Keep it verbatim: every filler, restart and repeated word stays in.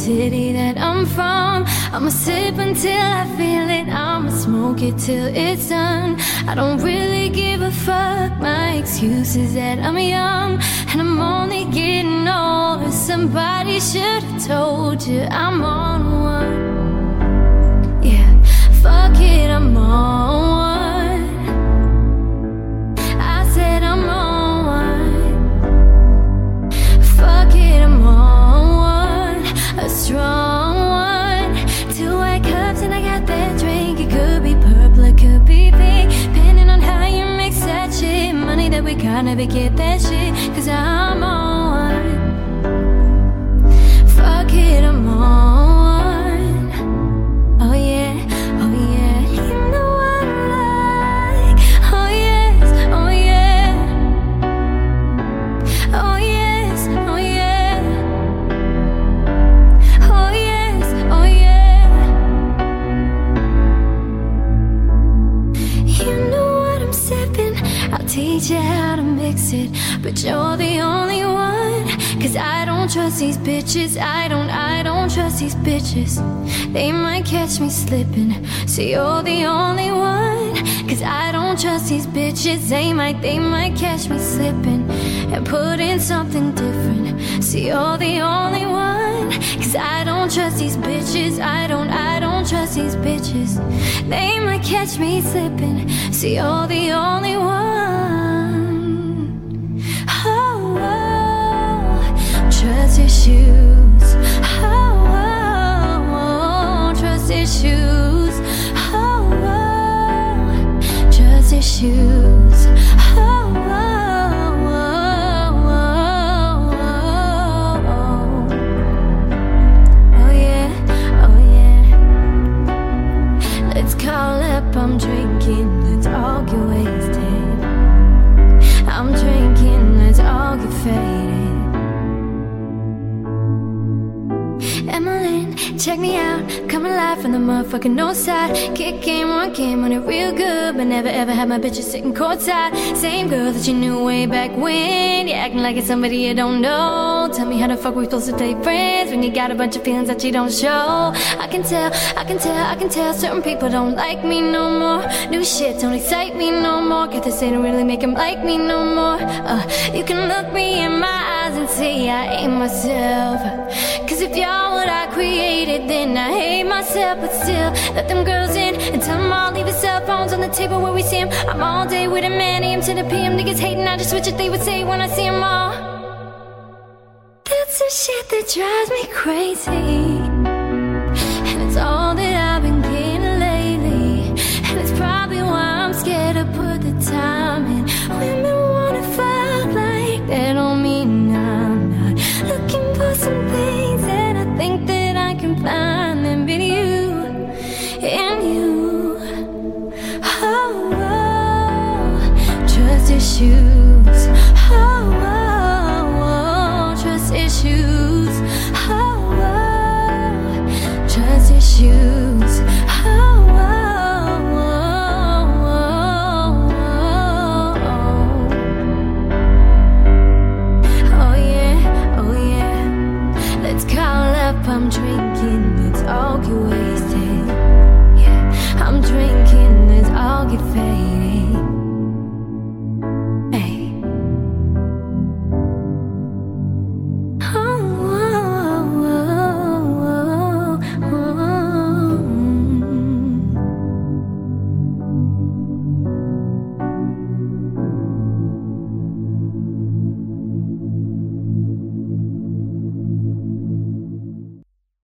city that I'm from. I'ma sip until I feel it, I'ma smoke it till it's done. I don't really give a fuck, my excuse is that I'm young and I'm only getting older. Somebody should've told you I'm on one. Yeah, fuck it, I'm on one. I said I'm on one. Fuck it, I'm on one. A strong one. Two white cups and I got that drink. It could be purple, it could be pink, depending on how you mix that shit. Money that we got, never get that shit, cause I'm on one. Fuck it, I'm on one. Oh yeah, oh yeah, you know what I like. Oh yes, oh yeah. Oh yes, oh yeah. Oh yes, oh yeah. You know what I'm sipping, I'll teach you how to mix it, but you're the only one. Cause I don't trust these bitches, I don't, I don't trust these bitches. They might catch me slipping, so you're the only one. Cause I don't trust these bitches, they might, they might catch me slipping and put in something different, so you're the only one. Cause I don't trust these bitches, I don't, I don't trust these bitches. They might catch me slipping, so you're the only one. Oh, oh. Trust issues. Oh, oh, oh. Trust issues. Oh, oh. Trust issues. Oh, oh, oh, oh, oh. Oh yeah, oh yeah. Let's call up, I'm drinking, let's all get wasted. I'm drinking, let's all get faded. Emmeline, check me out, come alive from the motherfucking north side. Kick game, one game on it real good, but never ever had my bitches sitting courtside. Same girl that you knew way back when, you acting like it's somebody you don't know. Tell me how the fuck we supposed to stay friends when you got a bunch of feelings that you don't show. I can tell, I can tell, I can tell certain people don't like me no more. New shit don't excite me no more. Get this, they don't really make them like me no more. uh, You can look me in my eyes and see I ain't myself. Cause if y'all what I created, then I hate myself. But still, let them girls in and tell them all leave the cell phones on the table where we see them. I'm all day with a man, A M to the P M. Niggas hating, I just switch it, they would say when I see them all. That's the shit that drives me crazy.